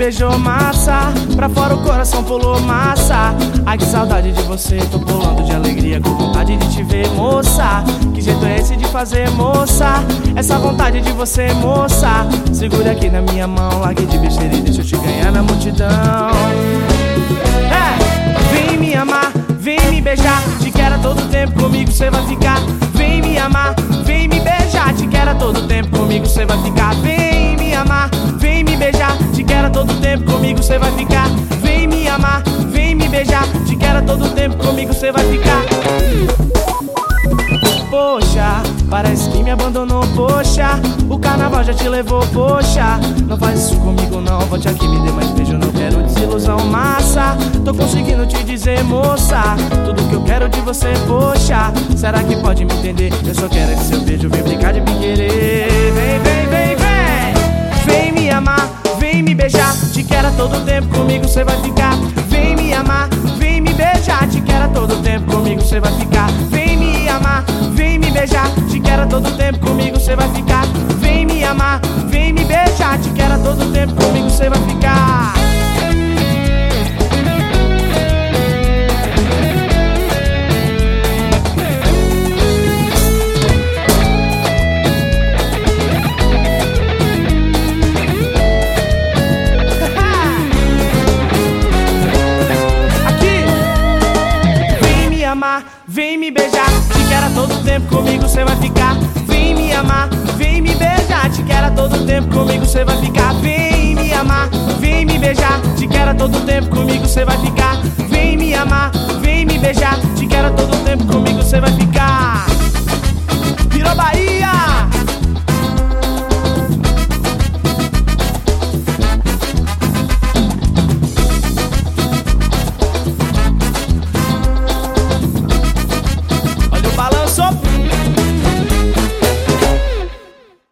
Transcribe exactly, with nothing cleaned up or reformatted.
beijou massa, pra fora o coração pulou massa. Ai que saudade de você, tô pulando de alegria, com vontade de te ver, moça. Que jeito é esse de fazer, moça? Essa vontade de você, moça. Segura aqui na minha mão, largue de besteira e deixa eu te ganhar na multidão. É, vem me amar, vem me beijar, te quero a todo tempo, comigo cê vai ficar. Vem me amar, vem me beijar, te quero a todo tempo, comigo cê vai ficar. Vem me amar, vem me beijar, te quero a todo tempo, comigo cê vai ficar. Vem me amar, vem me beijar, te quero a todo tempo, comigo cê vai ficar. Poxa, parece que me abandonou, poxa. O carnaval já te levou, poxa. Não faz isso comigo não, volte aqui, me dê mais beijo, não quero desilusão, massa. Tô conseguindo te dizer, moça, tudo que eu quero de você, poxa. Será que pode me entender? Eu só quero esse seu beijo, vem brincar de me querer. Vem, vem, vem, vem. Vem me amar, vem me beijar, te quero a todo tempo, comigo cê vai ficar. Vem me amar, vem me beijar, te quero a todo tempo, comigo cê vai ficar. Vem me amar, vem me beijar, te quero a todo tempo, comigo cê vai ficar. Vem me amar, vem me beijar, te quero a todo tempo, comigo cê vai ficar. Vem me beijar, te quero a todo tempo, comigo cê vai ficar. Vem me amar, vem me beijar, te quero a todo tempo, comigo cê vai ficar. Vem me amar, vem me beijar, te quero a todo tempo, comigo cê vai ficar. Vem me amar, vem me beijar, te quero a todo